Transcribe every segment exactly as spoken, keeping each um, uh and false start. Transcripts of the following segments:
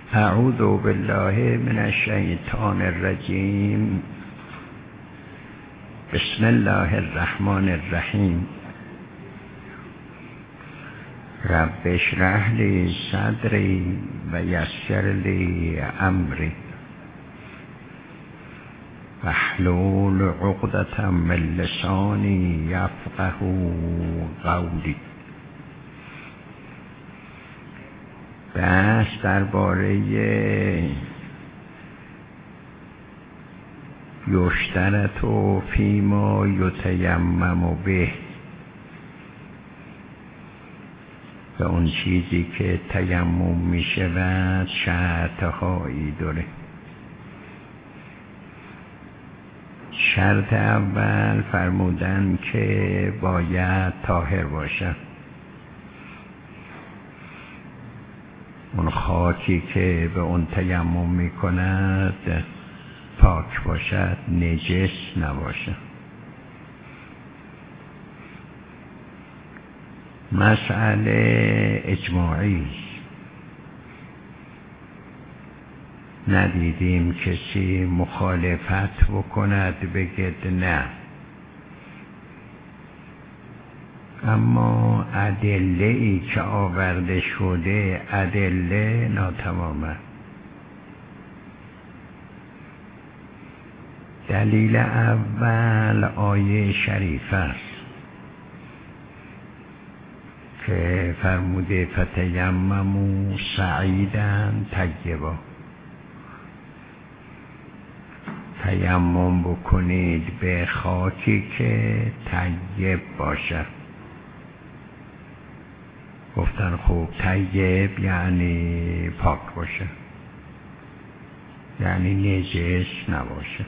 اعوذ بالله من الشیطان الرجیم. بسم الله الرحمن الرحیم. رب اشرح لی صدری و یسر لی امری واحلل عقدة من لسانی یفقهوا قولی. بحث درباره یشترط و فیما یتیمم به، به اون چیزی که تیمم می شود شرطهایی داره. شرط اول فرمودن که باید طاهر باشد. اون خاکی که به اون تیمم می کند پاک باشد، نجس نباشد. مسئله اجماعی، ندیدیم کسی مخالفت بکند بگد نه، اما ادله ای که آورده شده ادله ناتمامه. دلیل اول آیه شریف است که فرموده فتیمموا صعیدا طیبا، تیمم بکنید به خاکی که طیب باشد. گفتن خوب طیب یعنی پاک باشه، یعنی نجس نباشه.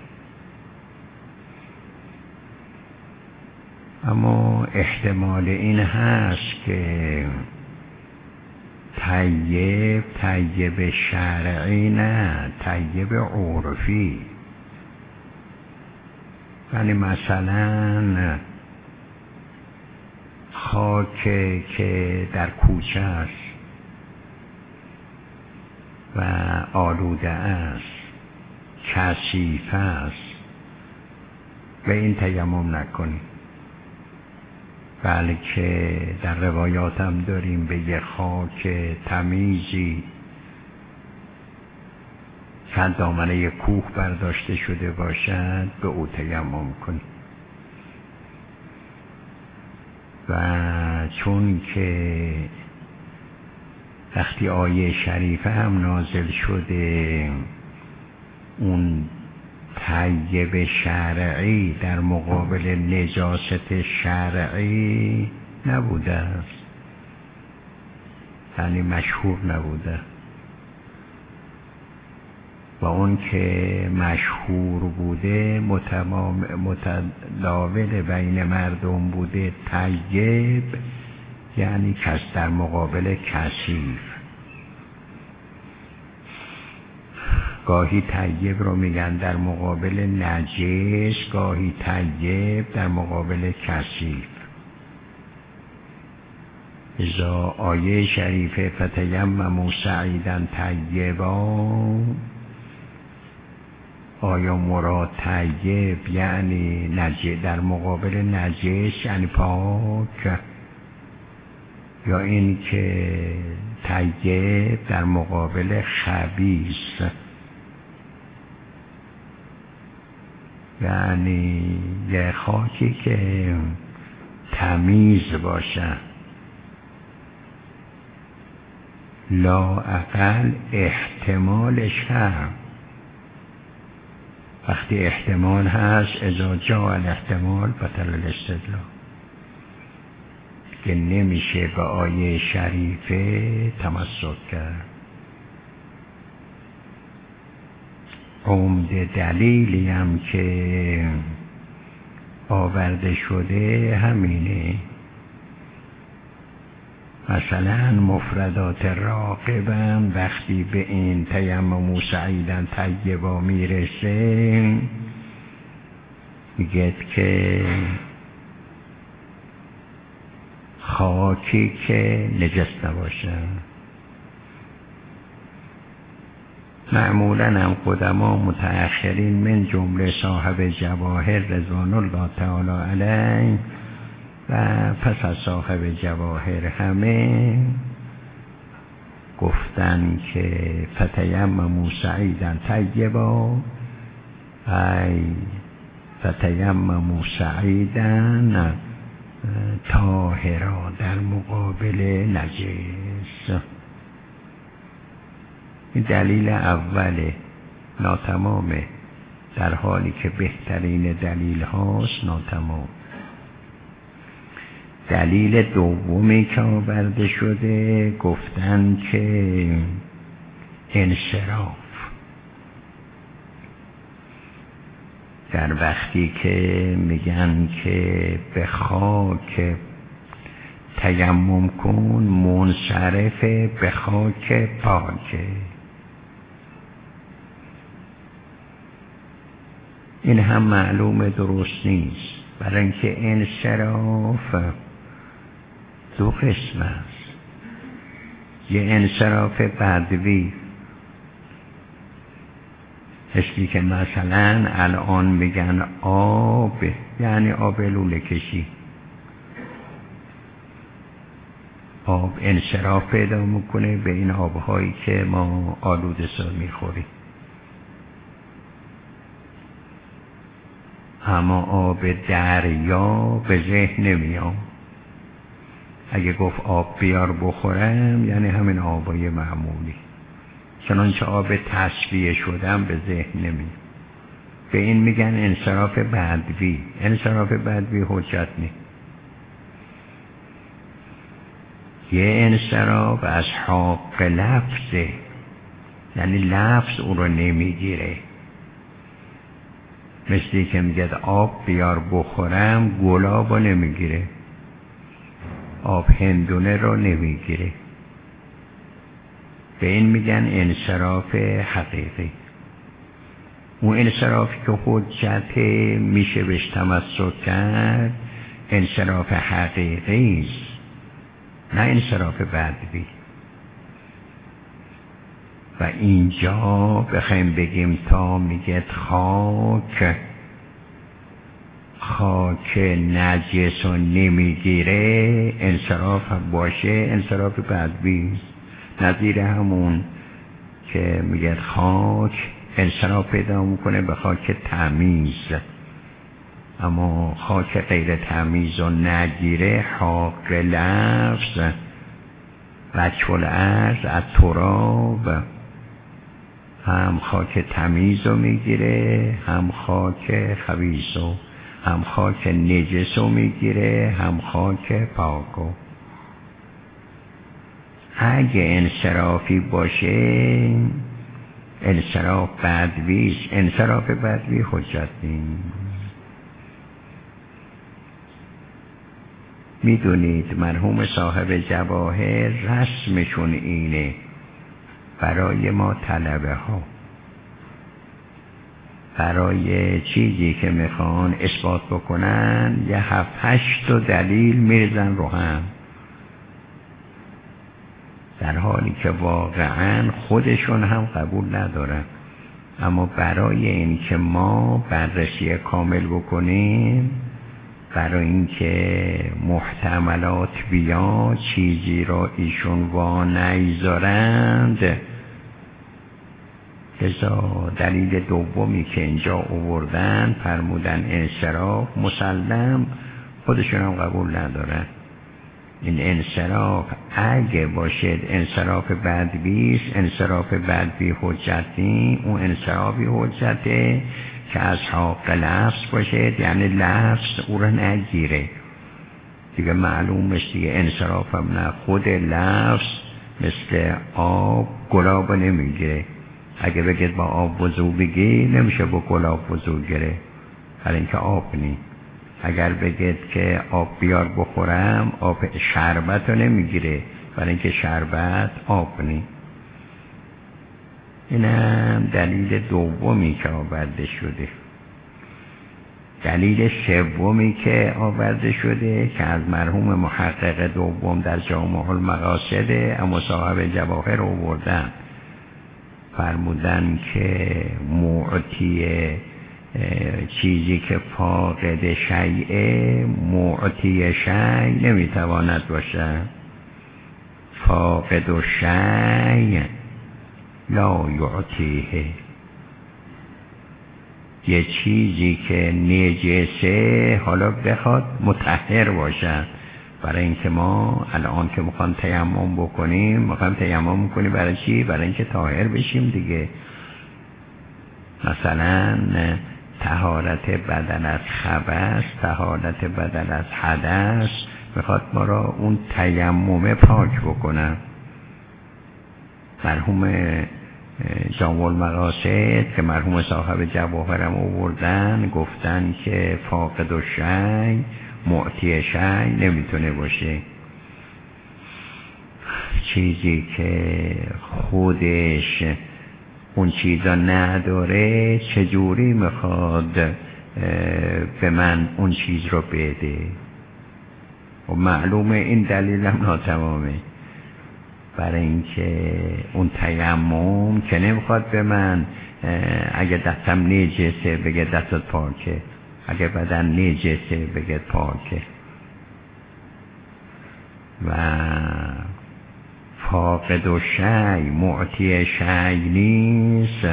اما احتمال این هست که طیب طیب شرعی نه، طیب عرفی. یعنی مثلا خاک که در کوچه است و آلوده است، کثیف است، به این تیمم نکنید، بلکه در روایات هم داریم به یه خاک تمیزی که دامنه کوه برداشته شده باشد به او تیمم کنید. و چون که وقتی آیه شریفه هم نازل شده اون طیب شرعی در مقابل نجاست شرعی نبوده است، یعنی مشهور نبوده، و اون که مشهور بوده متمام متداول بین مردم بوده طیب یعنی کس در مقابل کثیف. گاهی طیب رو میگن در مقابل نجس، گاهی طیب در مقابل کثیف. اذا آیه شریفه فتیمموا صعیدا طیبا، آیا مراد طیب یعنی نجس در مقابل نجس یعنی پاک، یا این که طیب در مقابل خبیث یعنی یه خاکی که تمیز باشه؟ لا اقل احتمالش هم، وقتی احتمال هست اذا جاء الاحتمال بطل الاستدلال، که نمیشه به آیه شریفه تمسک کرد. عمده دلیلی هم که آورده شده همینه. مثلا مفردات راغبم وقتی به این تیمموا صعیدا طیبا میرسه میگه که خاکی که نجس نباشه. معمولا هم قدما متأخرین من جمله صاحب جواهر رضوان الله تعالی علیه و پس از صاحب جواهر همه گفتن که فتیمموا سعیدا طیبا، ای فتیمموا سعیدا طاهرا در مقابل نجس. این دلیل اوله، ناتمامه، در حالی که بهترین دلیل هاست ناتمام. دلیل دومی که آورده شده گفتن که انصراف، در وقتی که میگن که به خاک تیمم کن منصرف به خاک پاکه. این هم معلومه درست نیست، برای اینکه انصراف دو قسم است. یه انصراف بدوی، مثلی که مثلا الان میگن آب، یعنی آب لوله کشی، آب انصراف پیدا میکنه به این آبهایی که ما آلوده سا میخوریم. اما آب دریا به ذهن نمیام. اگه گفت آب بیار بخورم یعنی همین آبای معمولی، چنانچه آب تصفیه شدم به ذهن نمیام. به این میگن انصراف بدوی. انصراف بدوی حجت نیست. یه انصراف از حق لفظه، یعنی لفظ او رو نمیگیره. مثلی که میگه آب بیار بخورم، گلاب رو نمیگیره، آب هندونه رو نمیگیره. به این میگن انصراف حقیقی. اون انصرافی که حجت میشه بهش تمسک کرد انصراف حقیقی است، نه انصراف بدوی. و اینجا بخوایم بگیم تا میگه خاک خاک نجس و نمیگیره انصراف باشه، انصراف بدوی است. نظیر همون که میگه خاک انصراف پیدا میکنه به خاک تمیز، اما خاک غیر تمیز و نگیره حق لفظ وجه العرض از تراب هم خاک تمیز رو میگیره، هم خاک خبیث رو، هم خاک نجس رو میگیره، هم خاک پاکو. اگه انصرافی باشه انصراف بدویش، انصراف بدوی حجت نیست. میدونید مرحوم صاحب جواهر رسمشون اینه برای ما طلبه ها، برای چیزی که میخوان اثبات بکنن یه هفت هشت دلیل میرزن رو هم، در حالی که واقعا خودشون هم قبول ندارن. اما برای این که ما بررسی کامل بکنیم، برای اینکه محتملات بیاد چیزی را ایشون وا نیذارند، لذا دلیل دومی که اینجا آوردن فرمودن انصراف، مسلم خودشون هم قبول ندارن. این انصراف اگه باشد انصراف بدویست، انصراف بدوی حجت نیست. اون انصرافی حجته که از حق لفظ باشه، یعنی لفظ او رو نگیره دیگه. معلومش دیگه انصراف هم نه، خود لفظ مثل آب گلاب نمیگیره. اگه بگید با آب وضو بگی نمیشه با گلاب وضو گیره، برای اینکه آب نی. اگر بگید که آب بیار بخورم، آب شربت رو نمیگیره، برای اینکه شربت آب نی. اینم دلیل دومی که آورده شده. دلیل سومی که آورده شده که از مرحوم محقق دوم در جامع المقاصد اما صاحب جواهر آوردن، فرمودن که معطی چیزی که فاقد شیء معطی شیء نمیتواند باشه. فاقد شیء لا یعطیه. یه چیزی که نجسه حالا بخواد مطهر باشه، برای اینکه ما الان که میخوام تیمم بکنیم میخوام تیمم میکنیم برای چی؟ برای اینکه طاهر بشیم دیگه. مثلا طهارت بدن از خبث، طهارت بدن از حدث، میخواد ما را اون تیمم پاک بکنه. مرحوم جامع المقاصد که مرحوم صاحب جواهرم آوردن گفتن که فاقد و شیء معطی شیء نمیتونه باشه. چیزی که خودش اون چیزا نداره چجوری میخواد به من اون چیز رو بده؟ و معلومه این دلیل هم ناتمامه. برای اینکه اون تیمم که نمیخواد به من اگه دستم نجسه بگه دستت پاکه، اگه بدن نجسه بگه پاکه. و فاقد و شیء معطی شیء نیست.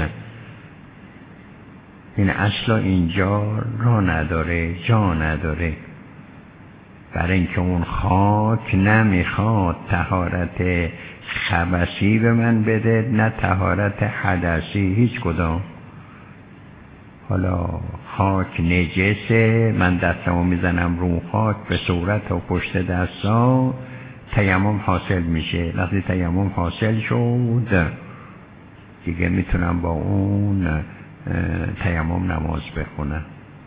این اصلا اینجا را نداره، جا نداره. برای اینکه اون خاک نمیخواد طهارت خبثی به من بده نه طهارت حدثی، هیچ کدام. حالا خاک نجسه، من دستمو میزنم رو خاک به صورت و پشت دستا، تیمم حاصل میشه. وقتی تیمم حاصل شد دیگه میتونم با اون تیمم نماز بخونم.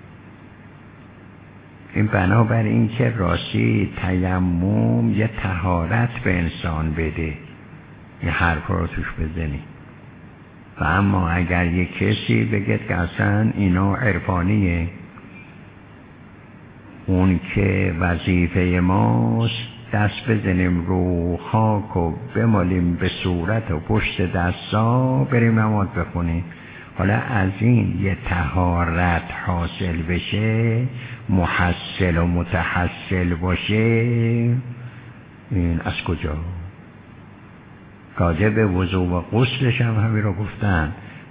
این بنابر این که راستی تیمم یه طهارت به انسان بده، یه حرف رو توش بزنی. و اما اگر یه کسی بگه که اصلا اینا عرفانیه، اون که وظیفه ماست دست بزنیم رو خاک و بمالیم به صورت و پشت دستا بریم نماز بخونیم، حالا از این یه طهارت حاصل بشه، محصل و متحصل باشه، این از کجا؟ راجع به وضو و غسلش هم همین رو گفتن.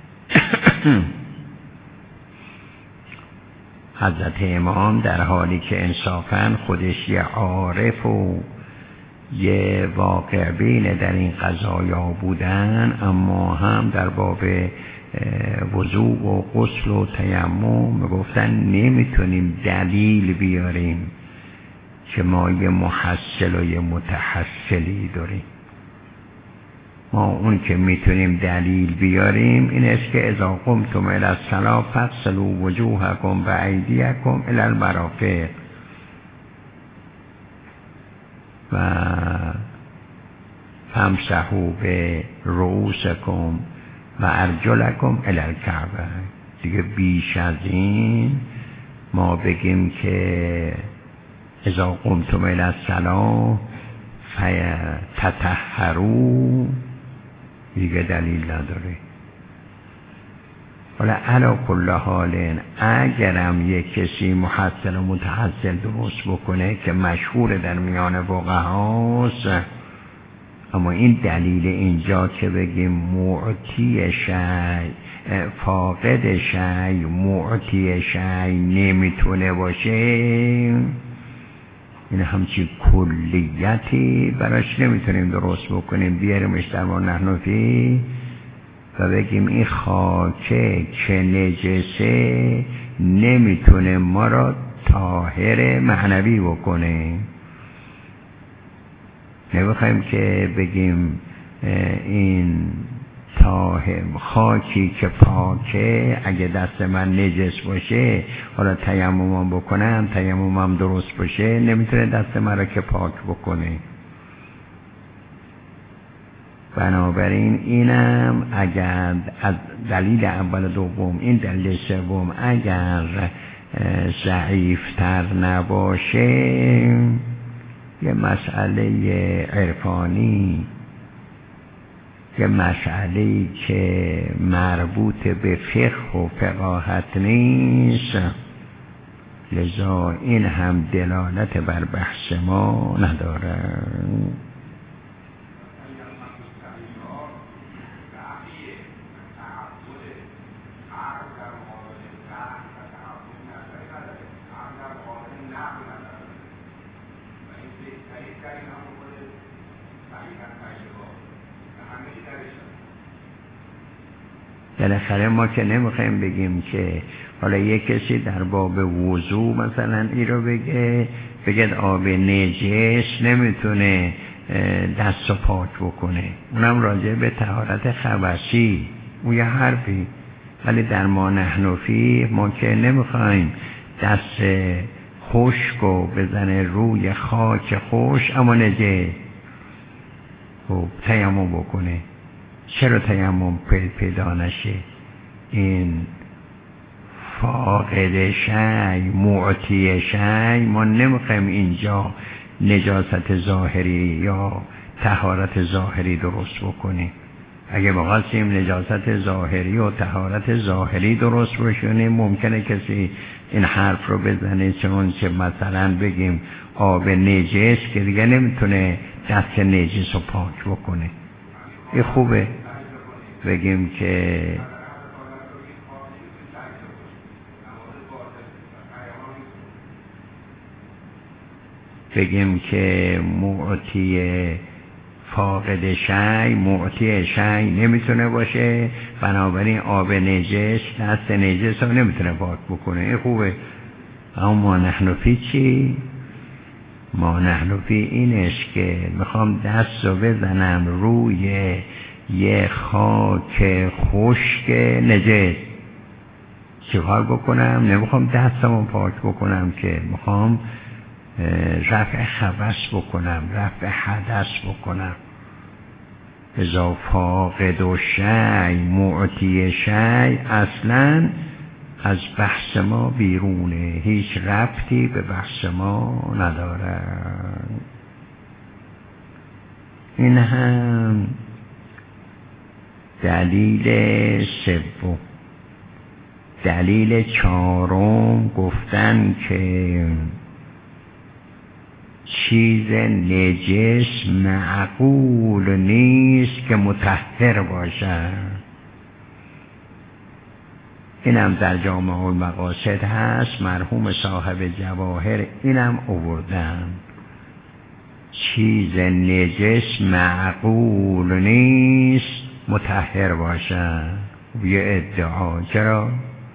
حضرت امام در حالی که انصافاً خودش یه عارف و یه واقع بین در این قضایا بودن، اما هم در باب وضو و غسل و تیمم گفتن نمیتونیم دلیل بیاریم که ما یه محصل و یه متحصلی داریم. ما اون که میتونیم دلیل بیاریم این است که اذا قمتم الی الصلاة فاغسلوا وجوهکم و ایدیکم الی المرافق و فامسحوا برؤوسکم و ارجلکم الی الکعبین. دیگه بیش از این ما بگیم که اذا قمتم الی الصلاة فتطهروا دیگه دلیل نداره. حالا علی کل حال اگرم یک کسی محصل و متحصل درست بکنه که مشهور در میان فقهاست، اما این دلیل اینجا که بگیم معطی شیء فاقد شیء معطی شیء نمیتونه باشه، این همچی کلیتی براش نمیتونیم درست بکنیم بیاریمش در ما نحنفی و بگیم این خاکه که نجسه نمیتونه ما را طاهر معنوی بکنه. نمیخوایم که بگیم این طاهر خاکی که پاکه اگه دست من نجس باشه حالا تیممم بکنم تیممم درست باشه نمیتونه دست من را که پاک بکنه. بنابراین اینم اگر از دلیل اول دوم این دلیل سوم اگر ضعیفتر نباشه یه مسئله عرفانی یه مسئله‌ای که مربوط به فقه و فقاهت نیست، لذا این هم دلالت بر بحث ما نداره. بالاخره ما که نمیخوایم بگیم که حالا یک کسی در باب وضو مثلا این رو بگه بگه آب نجس نمیتونه دست و پاک بکنه، اونم راجع به طهارت خبثی، اون یه حرفی. ولی در ما نحنفی ما که نمیخوایم دست خشک و بزنه روی خاک خوش اما نجس خب تیمم بکنه. چرا تیمم پیدا نشه؟ این فاقد شی معطی شی، ما نمیخوایم اینجا نجاست ظاهری یا طهارت ظاهری درست بکنیم. اگه بخواستیم نجاست ظاهری و طهارت ظاهری درست بکنیم ممکنه کسی این حرف رو بزنه، چون که مثلا بگیم آب نجس که دیگه نمیتونه دست نجس رو پاک بکنه. این خوبه بگیم که بگیم که معطی فاقد شی معطی شی نمیتونه باشه، بنابراین آب نجس دست نجس رو نمیتونه پاک بکنه. این خوبه. اما ما نحنفی چی؟ ما نحنفی اینش که میخوام دست رو بزنم روی یه خاک خشک نجس، چیکار بکنم؟ نمیخوام دستمو پاک بکنم که میخوام رفع خبث بکنم، رفع حدث بکنم. اذا فاقد و شی معطی شی اصلا از بحث ما بیرونه، هیچ ربطی به بحث ما نداره. این هم دلیل سوم. دلیل چهارم گفتن که چیز نجس معقول نیست که مطهر باشد. اینم در جامع المقاصد هست، مرحوم صاحب جواهر اینم آوردن. چیز نجس معقول نیست مطهر باشد. یه ادعا. چرا؟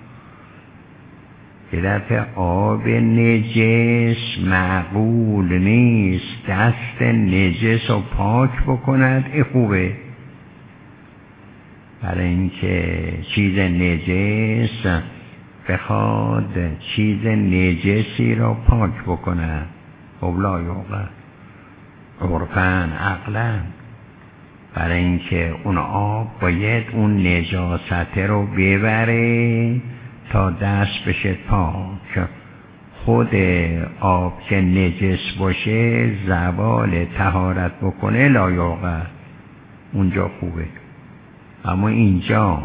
یه دفعه آب نجس معقول نیست دست نجس رو پاک بکند، این خوبه. برای اینکه چیز نجس بخواد چیز نجسی را پاک بکند، خب لا یوقع عرفاً عقلاً، برای اینکه اون آب باید اون نجاست رو ببره تا دست بشه پاک. خود آب که نجس باشه زوال طهارت بکنه لا یوقع، اونجا خوبه. اما اینجا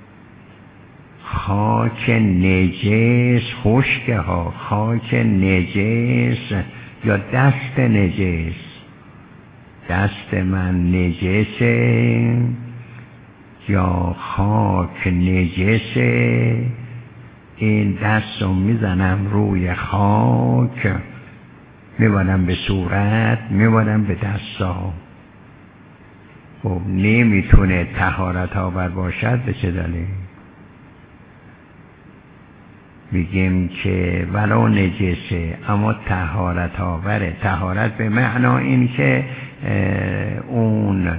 خاک نجس خشکه ها، خاک نجس یا دست نجس، دست من نجسه یا خاک نجسه، این دست رو میزنم روی خاک، میبرم به صورت، میبرم به دستا. خب نمیتونه طهارت آور باشد. به چه دلیل؟ میگیم که ولو نجسه اما طهارت آوره. طهارت به معنا این که اون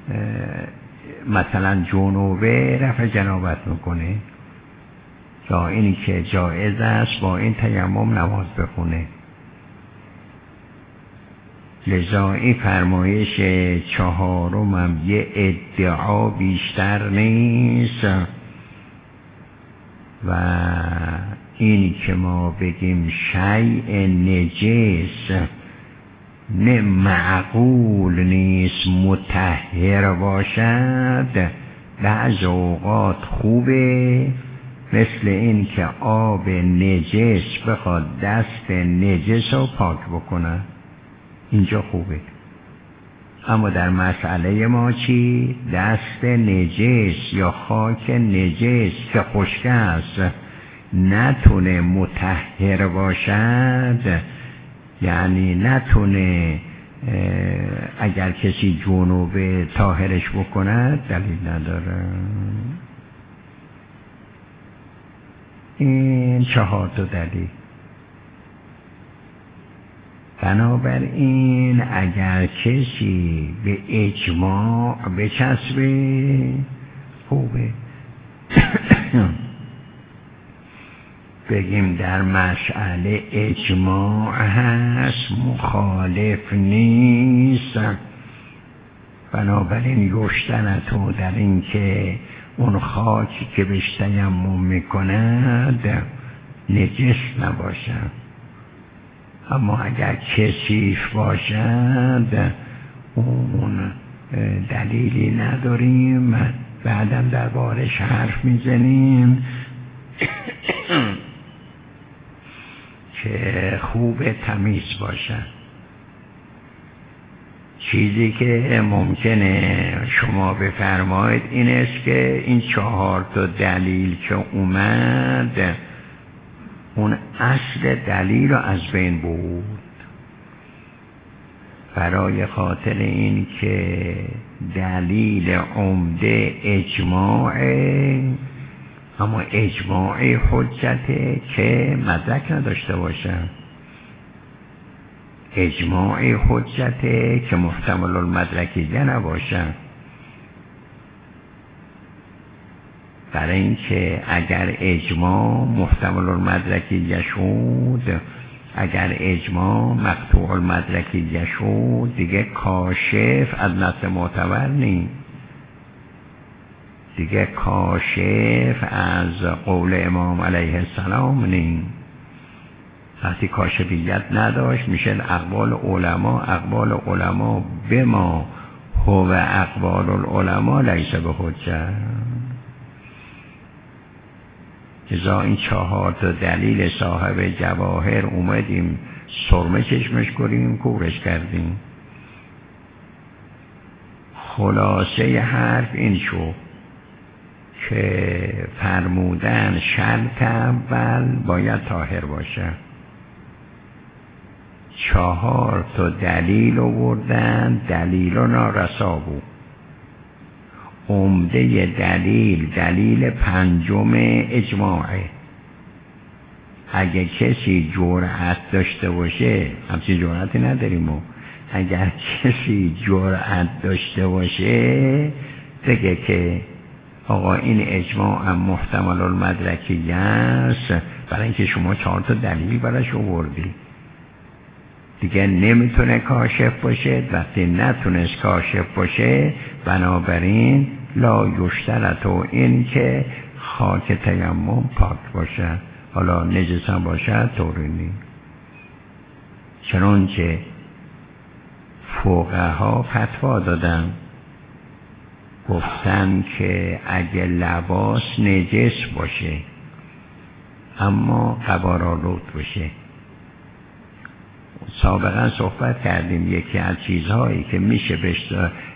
مثلا جنوبه رفع جنابت میکنه، یا اینی که جایز است با این تیمم نماز بخونه. لذا این فرمایش چهارم هم یه ادعا بیشتر نیست و اینی که ما بگیم شیء نجس نه معقول نیست مطهر باشد. بعض اوقات خوبه، مثل این که آب نجس بخواد دست نجس رو پاک بکنه، اینجا خوبه. اما در مسئله ما چی؟ دست نجس یا خاک نجس که خشک است نتونه مطهر باشد، یعنی نتونه اگر کسی جنوبه طاهرش بکند، دلیل نداره. این چهار تا دلیل. بنابراین اگر کسی به اجماع بچسبه خوبه. بگیم در مسئله اجماع هست، مخالف نیست، بنابراین یشترطو در این که اون خاکی که بهش تیمم میکند نجس نباشد. اما اگر کثیف باشد اون دلیلی نداریم، بعدم در بارش حرف میزنیم که خوب تمیز باشد. چیزی که ممکنه شما بفرمایید این است که این چهار تا دلیل که اومد اون اصل دلیل رو از بین بود، برای خاطر این که دلیل عمده اجماعه، اما اجماع حجته که مدرک نداشته باشه. اجماع حجته که محتمل المدرکیه نباشه. برای اینکه اگر اجماع محتمل المدرکیه شد، اگر اجماع مقطوع المدرکیه شد، دیگه کاشف از نص معتبر نیست، دیگه کاشف از قول امام علیه السلام نیست. وقتی کاشفیت نداشت میشه اقوال علما، اقوال علما به ما هو اقوال العلماء لیس به حجه. ازا این چهار تا دلیل صاحب جواهر اومدیم سرمه چشمش کنیم، کورش کردیم. خلاصه حرف این شو که فرمودن شرط اول باید طاهر باشه. چهار تا دلیل آوردن، دلیل و نارسا بود. عمده دلیل دلیل پنجم اجماعه. اگه کسی جرأت داشته باشه، همچین جرأتی نداریم و اگر کسی جرأت داشته باشه بگه که آقا این اجماع هم محتمل المدرکیه است، برای اینکه شما چهار تا دلیل براش آوردی، دیگه نمیتونه کاشف باشه. وقتی نتونست کاشف باشه بنابراین لا یشترطو این که خاک تیمم پاک باشه، حالا نجس هم باشه طوری نیست. چنانچه فقها فتوا دادن، گفتن که اگه لباس نجس باشه اما قبارآلود باشه، سابقا صحبت کردیم یکی از چیزهایی که میشه بهش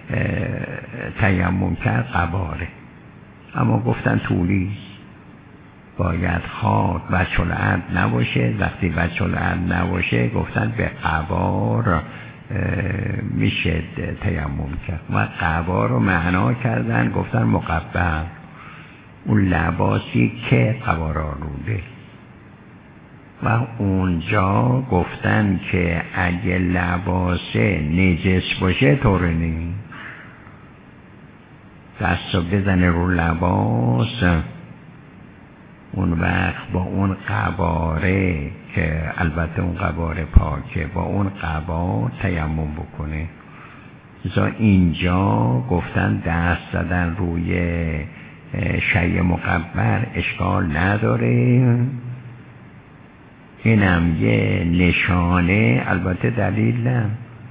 تیمم کرد قباره، اما گفتن طولی باید خاک وجه الارض نباشه. وقتی وجه الارض نباشه گفتن به قبار میشه تیمم کرد. ما قبار رو معنا کردن، گفتن مقبر، اون لباسی که قبارآلوده. و اونجا گفتن که اگه لباسه نجس باشه طوری نیست، دستو بزنه رو لباس، اون وقت با اون قباره که البته اون قباره پاکه، با اون قبار تیمم بکنه. ازا اینجا گفتن دست زدن روی شیء مقبر اشکال نداره، اینم یه نشانه، البته دلیل نه،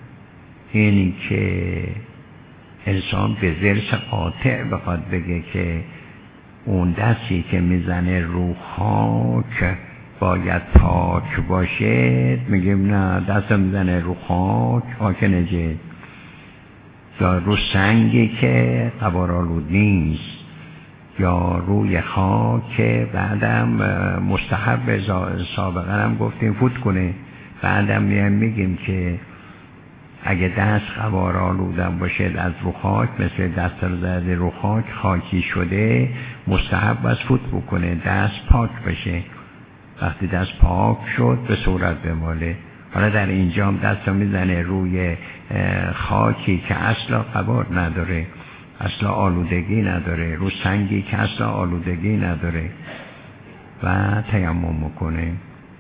اینی که انسان به ذرس قاطع بخواد بگه که اون دستی که میزنه رو خاک باید پاک باشه، میگیم نه، دست میزنه رو خاک خاک نجس، یا رو سنگی که غبارآلود نیست، یا روی خاک که بعدم مستحب سابقا هم گفتیم فوت کنه. بعدم میایم میگیم که اگه دست غبارآلودم باشه از رو خاک، مثل دست رو زده رو خاک خاکی شده، مستحب از فوت بکنه، دست پاک بشه. وقتی دست پاک شد به صورت بماله. حالا در اینجا هم دست رو میزنه روی خاکی که اصلا غبار نداره، اصلا آلودگی نداره، رو سنگی که اصلا آلودگی نداره و تیمم میکنه.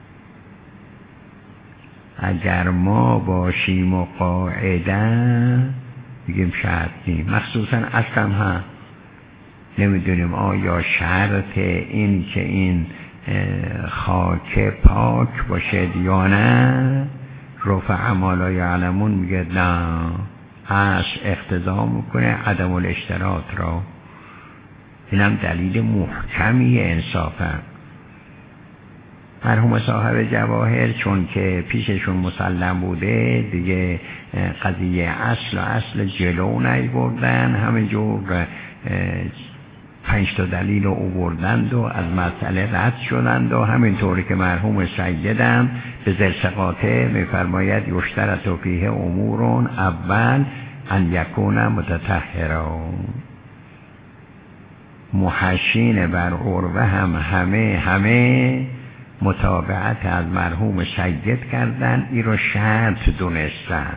اگر ما باشیم و قاعده بگیم شرط نیم، مخصوصا اصلا هم نمیدونیم آیا شرط این که این خاک پاک باشد یا نه. رفع ما لا یعلمون میگه نه، اصل اقتضا میکنه عدم الاشتراط را. اینم دلیل محکمی انصافا. مرحوم صاحب جواهر چون که پیششون مسلم بوده دیگه، قضیه اصل و اصل جلو نیاوردن، همینجور پنج تا دلیل رو آوردند و از مسئله رد شدند. و همینطوری که مرحوم سیدم به زرسقاطه میفرماید یشترط فیه امورون، اول ان یکون متطهرا. محشین بر عروه هم همه همه متابعت از مرحوم سید کردن، این رو شرط دونستن.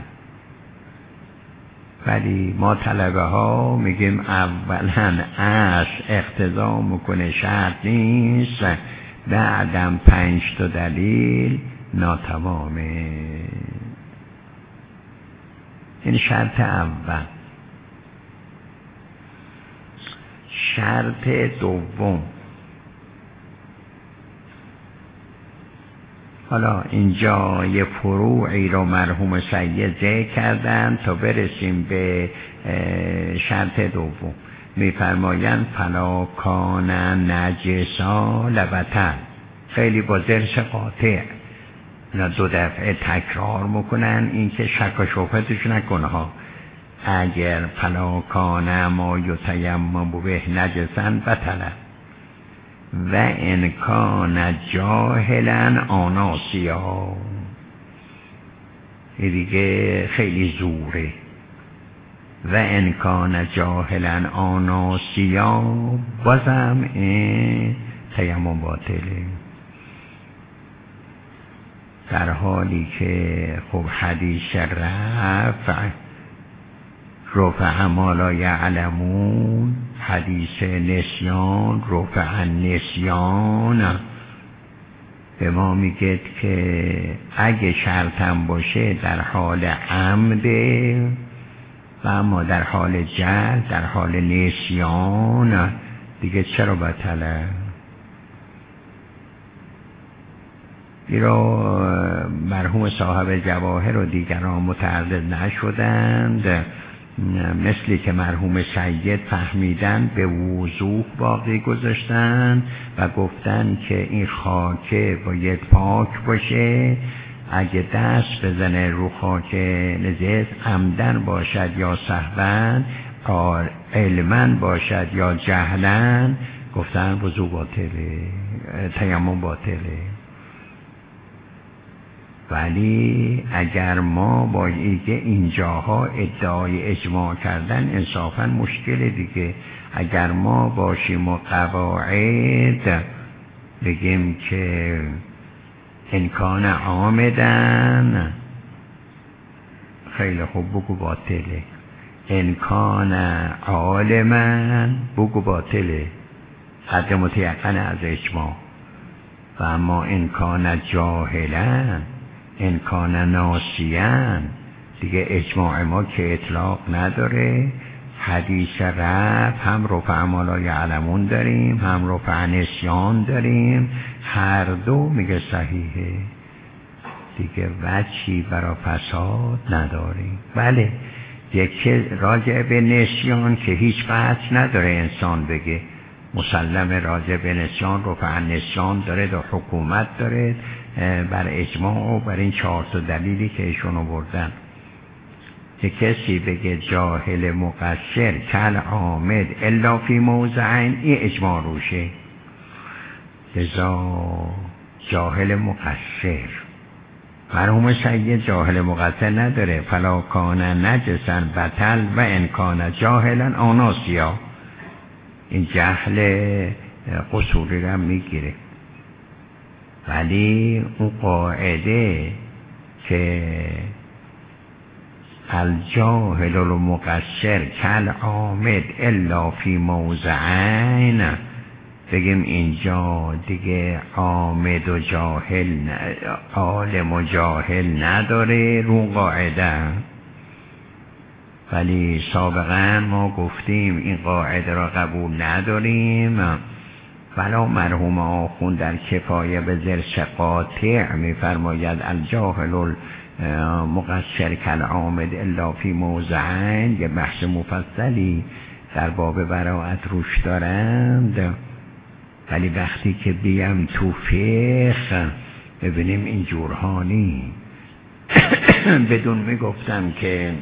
ولی ما طلبه ها میگیم اولا اصل اقتضا میکنه شرط نیست، بعدم پنج تا دلیل ناتمامه. این شرط اول. شرط دوم، حالا اینجا یه فروعی رو مرحوم سید ذکر کردن تا برسیم به شرط دوم. میفرمایند فلا کان نجسا لبتن، خیلی با ذرس قاطع اینا دو دفعه تکرار میکنن، این که شک و شبهتش نکنه ها. اگر فلا کان ما یتیمم به نجسا بطلن و انکان جاهلا آناسیا، این دیگه خیلی زوره. و انکان جاهلا آناسیا بازم این تیمم باطله، در حالی که خب حدیث رفع رفع ما لا یعلمون، حدیث نسیان رفع نسیان به ما میگه که اگه شرطم باشه در حال عمده، و اما در حال جهل در حال نسیان دیگه چرا بطله؟ این رو مرحوم صاحب جواهر و دیگران متعرض نشدند، مثلی که مرحوم سید فهمیدن به وضوح باقی گذاشتن و گفتن که این خاک باید پاک باشه. اگه دست بزنه رو خاک نجس عمدن باشد یا سهواً، علماً باشد یا جهلاً، گفتن وضو باطله، تیمم باطله. ولی اگر ما با اینکه اینجاها ادعای اجماع کردن انصافاً مشکل دیگه، اگر ما باشیم و قواعد بگیم که انکان عامدن، خیلی خوب بگو باطله. انکان عالمن بگو باطله، حد متیقن از اجماع. و اما انکان جاهلن، انکان ناسیان، دیگه اجماع ما که اطلاق نداره. حدیث رفع هم رفع ما لا یعلمون داریم، هم رفع نسیان داریم، هر دو میگه صحیحه دیگه وجهی برای فساد نداریم. بله یکی راجع به نسیان که هیچ قطع نداره انسان بگه مسلم راجع به نسیان رو فعلا نسیان داره و حکومت داره بر اجماع و بر این چهار تا دلیلی که ایشون آوردن. که کسی بگه جاهل مقصر کل عامد الا فی موضعین، این اجماع روشه. لذا جاهل مقصر مرحوم سید جاهل مقصر نداره. فلا کان نجسا بطل و انکان جاهلا آناسیا، این جهل قصوری رو میگیره. ولی اون قاعده که الجاهل المقصر کل عامد الا فی موضعین، بگیم اینجا دیگه عامد و جاهل عالم و جاهل نداره رو قاعده. ولی سابقا ما گفتیم این قاعده را قبول نداریم. ولا مرحوم آخوند در کفایه به زرس قاطع می فرماید الجاهل مقصر کل عامد الا فی موضعین، یه بحث مفصلی در باب براءت روش دارند. ولی وقتی که بیم تو فقه ببینیم این جورهانی بدون میگفتم که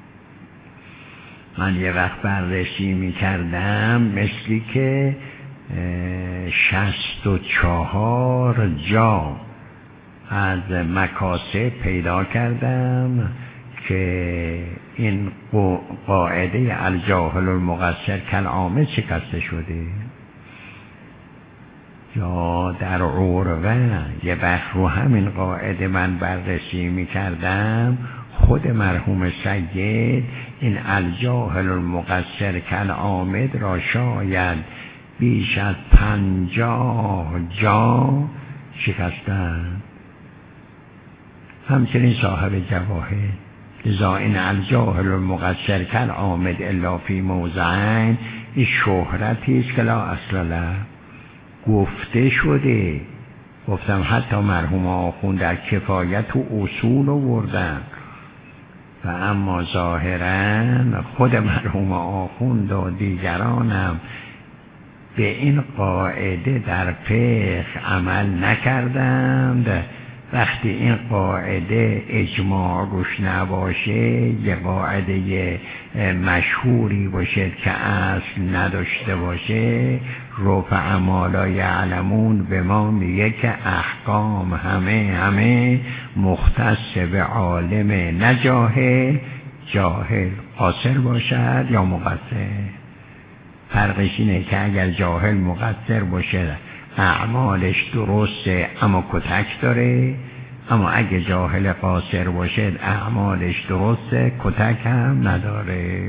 من یه وقت بررسی میکردم مثلی که شصت و چهار جا از مکاسب پیدا کردم که این قاعده الجاهل المقصر کالعامد شکسته شده. یا در عروه یه بخش رو همین قاعده من بررسی می کردم، خود مرحوم سید این الجاهل المقصر کالعامد را شاید بیش از پنجاه جا شکستن. همچنین صاحب جواهر. لذا این الجاهل المقصر کالعامد الا فی موضعین، این شهرتی است که لا اصل له، گفته شده. گفتم حتی مرحوم آخوند در کفایت و اصول آوردن و اما ظاهرا خود مرحوم آخوند و دیگرانم به این قاعده در فقه عمل نکردند. وقتی این قاعده اجماع روش نباشه، یه قاعده مشهوری باشه که اصل نداشته باشه، رفع ما لا یعلمون به ما میگه که احکام همه همه مختص به عالم، نه جاهل. جاهل قاصر باشد یا مقصر. فرقش اینه که اگر جاهل مقصر باشه اعمالش درسته اما کتک داره، اما اگه جاهل قاصر باشه اعمالش درسته کتک هم نداره.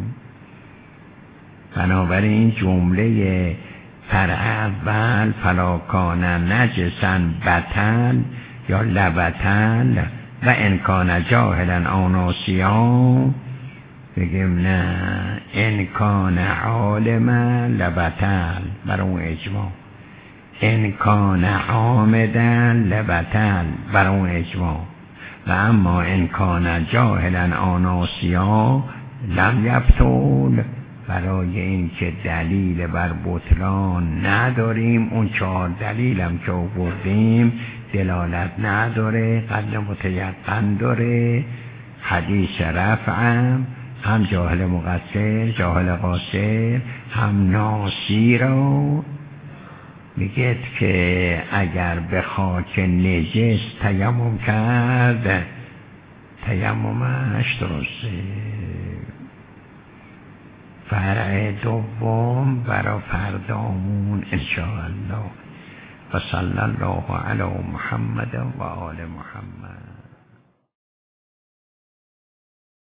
بنابراین جمله فرع اول فلا کان نجسا بطل یا لبطل و انکان جاهلا آناسیا، بگیم نه انکان عالما لبطل بر اون اجماع، انکان عامدن لبطل بر اون اجماع، و اما انکان جاهلا آناسیا لم یبطل، برای این که دلیل بر بطلان نداریم. اون چهار دلیلم که آوردیم دلالت نداره، قدر متیقن داره. حدیث رفعم هم جاهل مقصر جاهل قاصر هم ناسی رو میگه که اگر به خاک نجس تیمم کرد تیممش درسته. فرع دوم برای فردامون انشاءالله. و صلی الله علی محمد و آل محمد.